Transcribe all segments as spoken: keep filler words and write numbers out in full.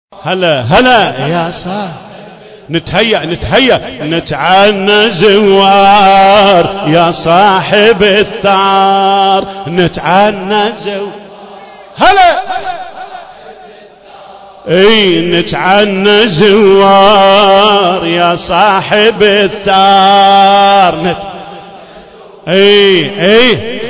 هلا هلا يا صاح نتهيأ نتهيأ نتعنى زوار يا صاحب الثار نتعنى زوار هلا اي نتعنى زوار يا صاحب الثار نت... اي اي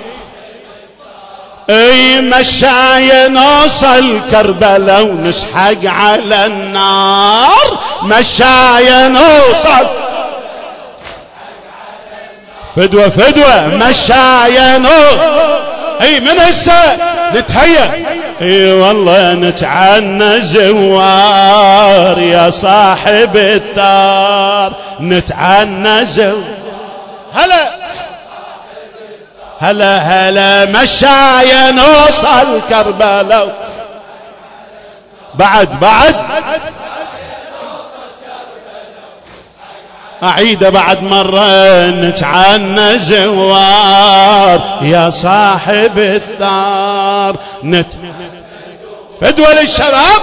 اي مشاية نوصل كربلاء ونسحق على النار مشاية نوصل فدوة فدوة مشاية نوصل اي من هسه نتهيأ اي والله نتعنى زوار يا صاحب الثار نتعنى زوار هلا هلا هلا مشاية نوصل كربلاء بعد بعد أعيد بعد مرة نتعنى زوار يا صاحب الثار نت فدوة للشباب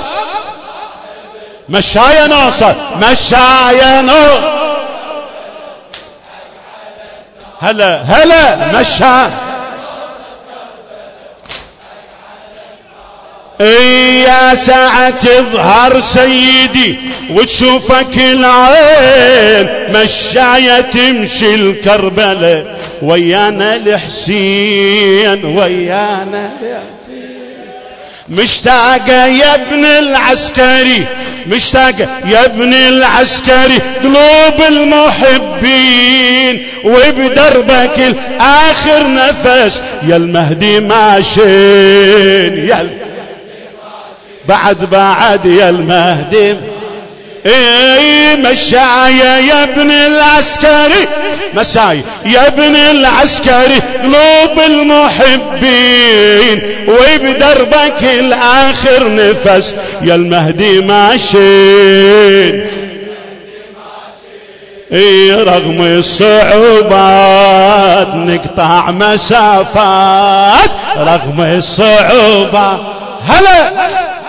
مشاية نوصل مشاية نوصل هلا هلا مشى اي يا ساعة تظهر سيدي وتشوفك العين مشاية تمشي الكربلة ويانا الحسين ويانا الحسين مشتاقة يا ابن العسكري مشتاقة يا ابن العسكري قلوب المحبين وبدربك الآخر نفس يا المهدي ماشين يا بعد بعد يا المهدي اي مشاية يا ابن العسكري مساي يا ابن العسكري قلوب المحبين وبدربك الآخر نفس يا المهدي ماشين اي رغم الصعوبات نقطع مسافات رغم الصعوبات هلا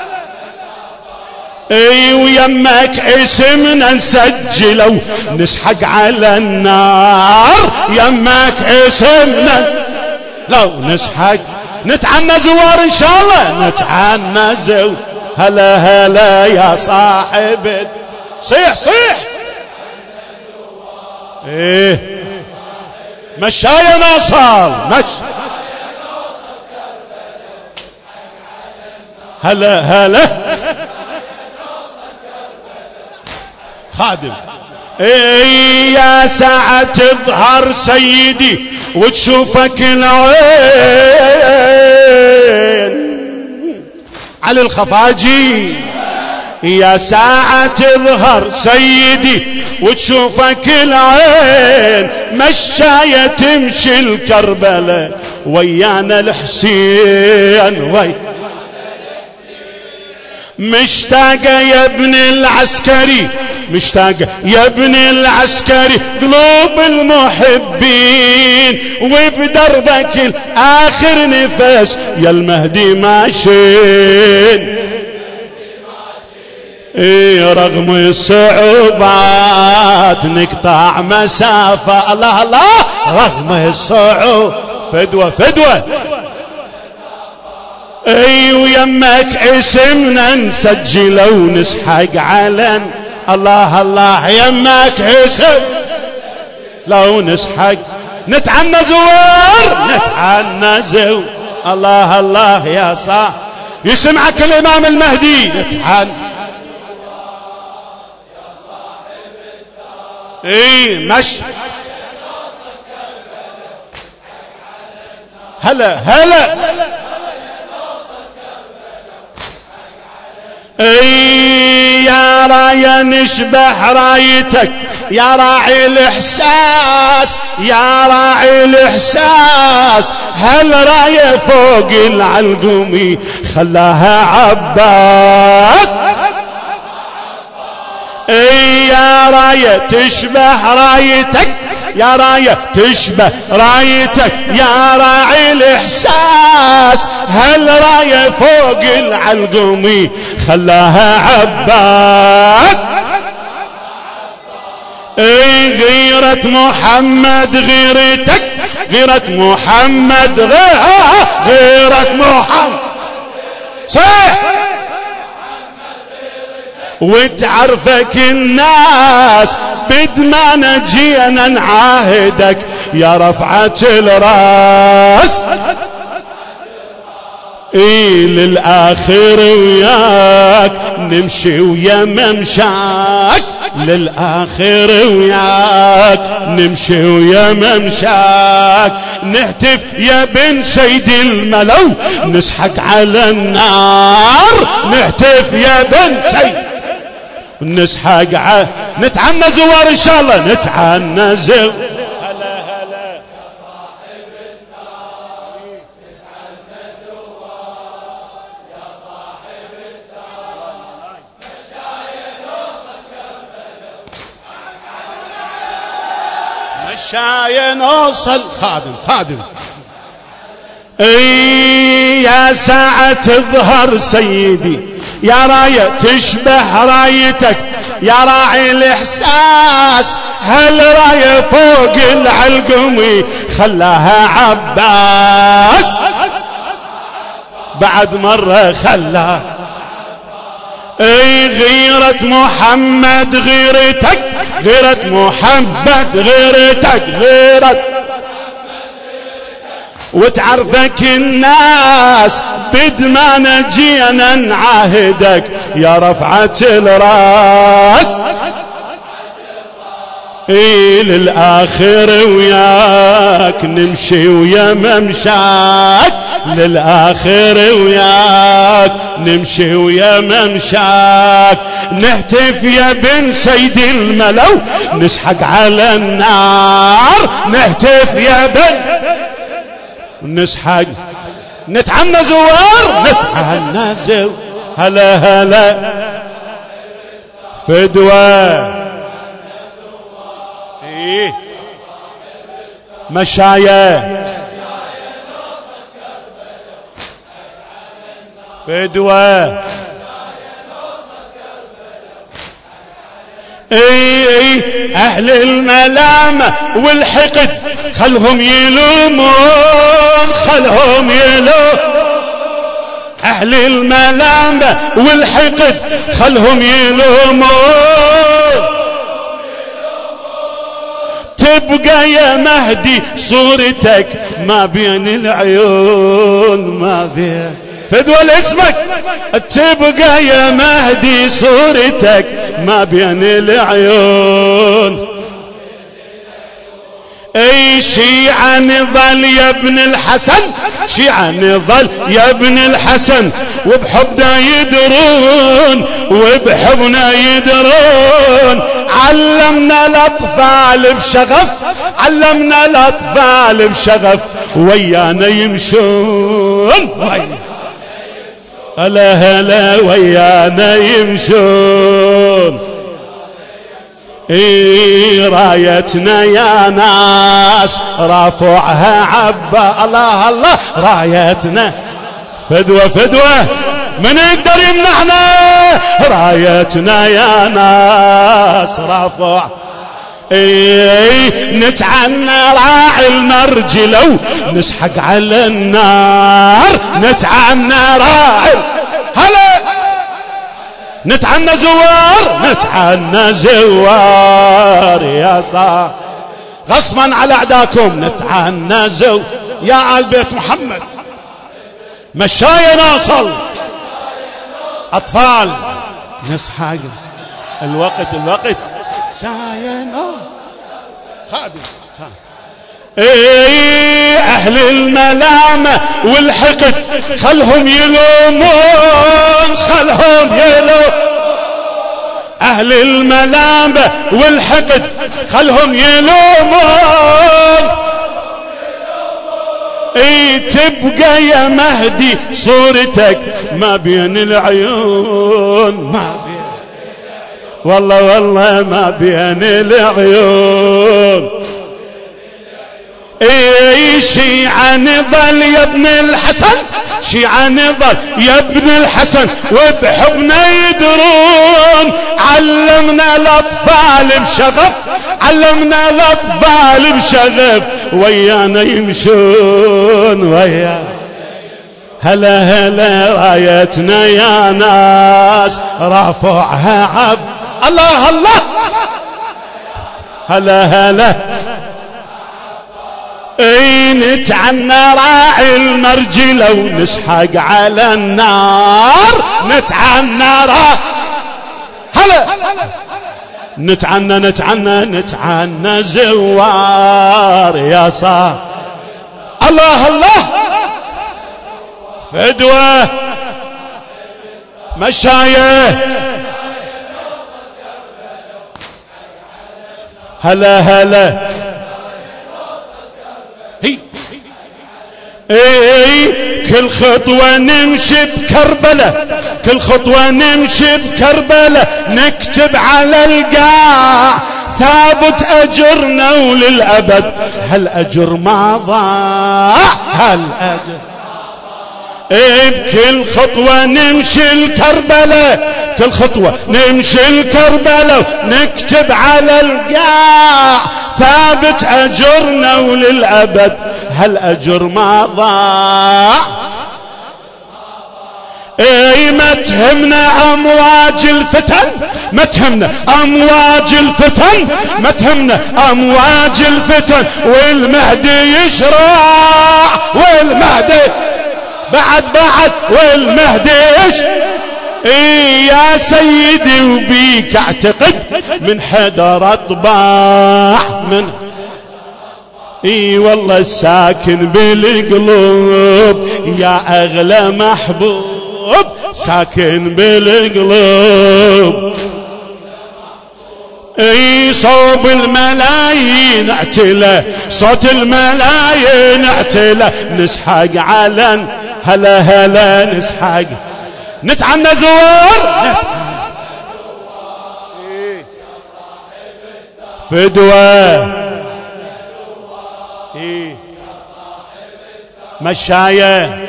اي ويمك اسمنا نسجله نسحق على النار يمك اسمنا لو نسحق نتعنى زوار ان شاء الله نتعنى زوار هلا هلا يا صاحب صيح صيح ايه مشاية نوصل مش هلا هلا خادم اي يا ساعة تظهر سيدي وتشوفك العين علي الخفاجي يا ساعة تظهر سيدي وتشوفك العين مشاية تمشي الكربلة ويانا الحسين وي مشتاقة يا ابن العسكري مشتاقة يا ابن العسكري قلوب المحبين وبدربك الآخر نفس يا المهدي ماشين ايه رغم الصعوبات نقطع مسافة الله الله رغم الصعوبات فدوة فدوة اي ويمك اسمنا نسجله ونسحق علن الله الله يمك اسم لو نسحق نتعنى زوار نتعنى زوار الله الله يا صاح يسمعك الامام المهدي نتعنى اي مش هلا هلا اي يا راية نشبح رايتك يا راعي الاحساس يا راعي الاحساس هل راية فوق العلقومي خلاها عباس اي يا راية تشبه رايتك يا راية تشبه رايتك يا راعي الإحساس، هالراية فوق العلقمي خلاها عباس. اي غيرة محمد غيرتك، غيرة محمد غيرها غيرة محمد صح، وتعرفك الناس بدما نجينا نعاهدك يا رفعة الراس. اي للآخر وياك نمشي ويا ممشاك، للآخر وياك نمشي ويا ممشاك، نهتف يا بن سيد الملو نسحق على النار، نهتف يا بن سيد نسحق على نتعنى زوار ان شاء الله، نتعنى زوار. هلا هلا يا صاحب الدار، نتعنى زوار يا صاحب الدار، مشاية نوصل كربلاء، مشاية نوصل. خادم خادم اي يا ساعة تظهر سيدي يا راية تشبه رايتك يا راعي الإحساس، هالراية فوق العلقمي خلاها عباس، بعد مرة خلاها. اي غيرة محمد غيرتك، غيرة محمد غيرتك غيرة، وتعرفك الناس بدما نجينا نعاهدك يا رفعة الراس. اي للآخر وياك نمشي ويا ممشاك، للآخر وياك نمشي ويا ممشاك، نهتف يا بن سيد الملو نسحق على النار، نهتف يا بن نسحق نتعنى زوار، نتعنى زوار. هلا هلا فدوة ايه مشاية فدوة اي اي اهل الملامة والحقد خلهم يلومون، خلهم يلومون اهل الملامة والحقد خلهم يلومون، تبقى يا مهدي صورتك ما بين العيون، ما بين فدوى لاسمك، تبقى يا مهدي صورتك ما بين العيون. اي شيعة نظل يا ابن الحسن، شيعة نظل يا ابن الحسن، وبحبنا يدرون وبحبنا يدرون، علمنا الاطفال بشغف، علمنا الاطفال بشغف ويانا يمشون، هلا هلا ويانا يمشون. اي رايتنا يا ناس رافعها عبا، الله الله رايتنا فدوة فدوة من يقدر يمنعنا، رايتنا يا ناس رافع. اي نتعنى راعي المرجلو نسحق على النار، نتعنى راعي هلا نتعنى زوار، نتعنى زوار يا صاح غصبا على اعداكم، نتعنى زوار يا آل بيت محمد، مشاية نوصل اطفال نسحق الوقت الوقت شاية نوصل خادم. ايه اهل الملامة والحقد خلهم يلومون، خلهم يلومون اهل الملامة والحقد خلهم يلومون. اي تبقى يا مهدي صورتك ما بين العيون، ما بين والله والله ما بين العيون. اي شيعة نظل يا ابن الحسن، شيعة نظل يا ابن الحسن وبحبنا يدرون. علمنا الاطفال بشغف، علمنا الاطفال بشغف ويانا يمشون ويانا. هلا هلا رايتنا يا ناس رافعها عبد الله الله. هلا هلا اي نتعنى راعي المرجلة ونسحق على النار. نتعنى راعي هلا نتعنى نتعنى نتعنى زوار يا صاح الله الله. فدوة مشايه هلا هلا هي اي كل خطوة نمشي بكربلة، كل خطوة نمشي بكربلة نكتب على القاع ثابت أجرنا وللأبد. هالأجر ما ضاع، هالأجر اي بكل خطوة نمشي الكربلة، كل خطوة نمشي الكربلة نكتب على القاع ثابت أجرنا وللأبد. هالأجر ما ضاع. اي ما تهمنا امواج الفتن، ما تهمنا امواج الفتن، ما تهمنا امواج الفتن والمهدي يشرع، والمهدي بعد بعد والمهدي يشرع. اي يا سيدي وبيك اعتقد من حدر طباع من اي والله الساكن بالقلوب يا اغلى محبوب ساكن بالقلوب. اي صوب الملايين اعتله، صوت الملايين اعتله نسحق علن. هلا هلا نسحق نتعنى زوار فدوة إيه مشاية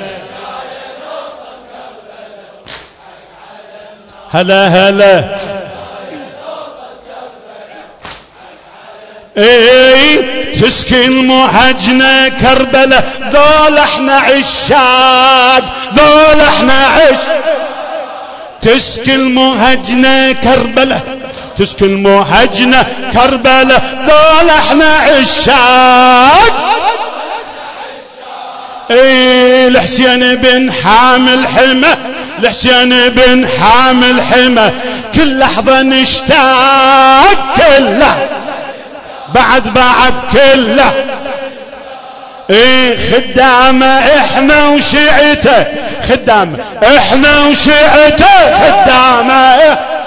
هلا هلا اي تسكن محجنا كربلة. ذول احنا عشاق، ذول احنا عش تسكن محجنا كربلة، تسكن محجنا كربلة. ذول احنا عشاق. اي الحسين بن حامل حمى، الحسين بن حامل حمى كل لحظة نشتاق، كل لحظة بعد بعد كله. ايه خدامه احنا وشيعته، خدامه احنا وشيعته، خدامه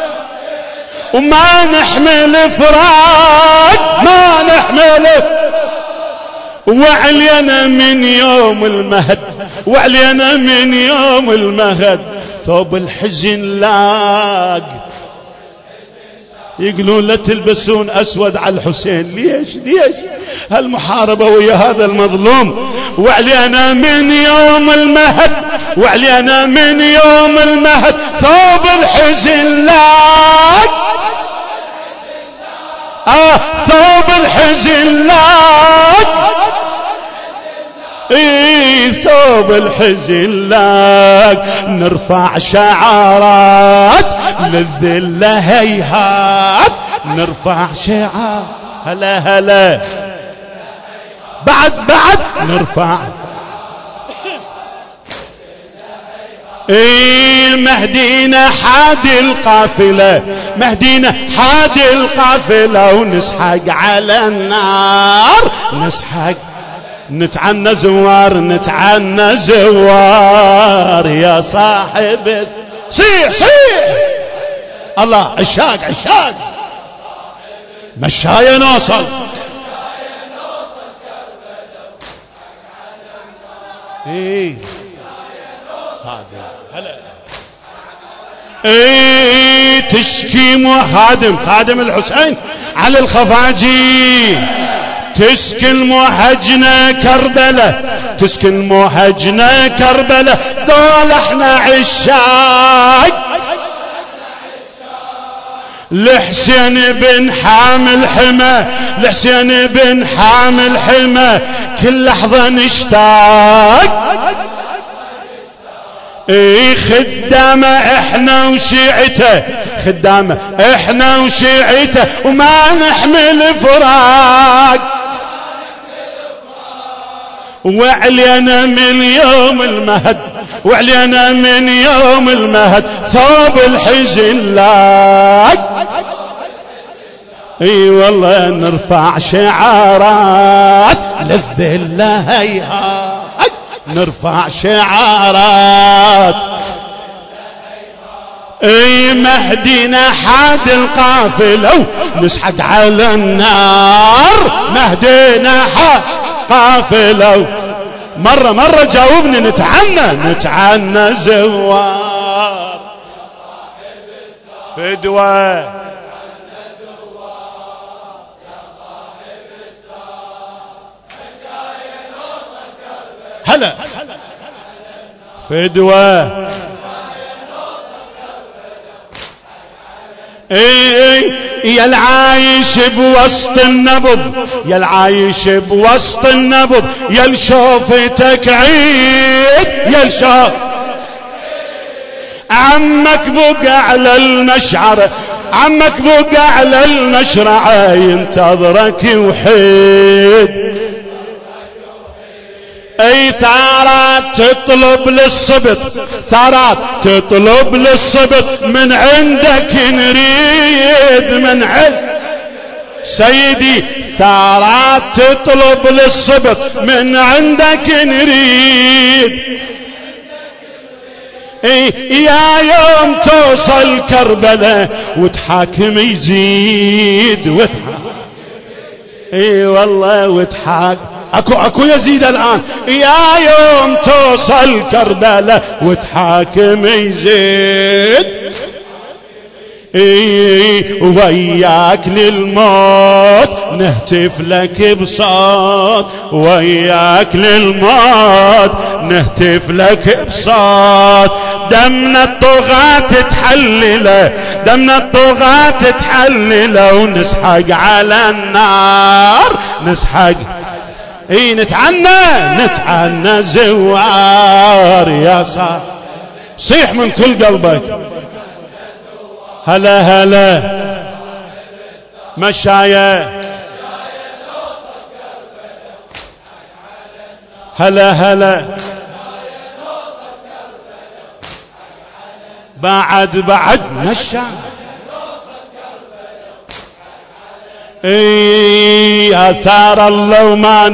وما نحمل فراق، ما نحمل. وعلينا من يوم المهد، وعلينا من يوم المهد ثوب الحزن لاق. يقولون لا تلبسون أسود على الحسين. ليش ليش هالمحاربة ويا هذا المظلوم؟ وعلينا من يوم المهد، وعلينا من يوم المهد ثوب الحزن لاق. آه ثوب الحزن لاق. اي ثوب الحزن لاق. نرفع شعارات للذلة هيهات، نرفع شعار هلا هلا بعد بعد نرفع. اي مهدينا حادي القافلة، مهدينا حادي القافلة ونسحق على النار، نسحق نتعنى زوار، نتعنى زوار يا صاحب. صيح صيح الله عشاق عشاق مشاية نوصل. ايه هلا ايه تشكي خادم خادم الحسين على الخفاجي، تسكن محجنا كربلة تسكن محجنا كربلة دول احنا عشاق لحسين بن حامل حمى لحسين بن حامل حمى كل لحظة نشتاق اي خدامة احنا وشيعته خدامة احنا وشيعته وما نحمل فراق وعلينا من يوم المهد وعلينا من يوم المهد ثوب الحزن لاق اي والله نرفع شعارات للذلة هيهات نرفع شعارات اي مهدينا حاد القافلة نسحق على النار مهدينا حاد قافلة مرة مرة جاوبني نتعنى نتعنى زوار فدوة هلا فدوة اي يا العايش بوسط النبض يا العايش بوسط النبض يا الشوفتك عيد يا الشوف عمك بقى على المشعر عمك بقى على المشرعة ينتظرك وحيد اي ثارات تطلب للصبت ثارات تطلب للصبت من عندك نريد من عند سيدي ثارات تطلب للصبت من عندك نريد اي يا يوم توصل كربلاء وتحاكم يزيد وتحاكم اي والله وتحاكم اكو اكو يزيد الان يا يوم توصل كربلاء وتحاكم يزيد اي وياك للموت نهتف لك بصوت وياك للموت نهتف لك بصوت دمنا الطغاة تحلله دمنا الطغاة تحلله ونسحق على النار نسحق اي نتعنى نتعنى زوار يا صاح صيح من كل قلبك هلا هلا مشاية هلا هلا بعد بعد مشى اي اثار الله وما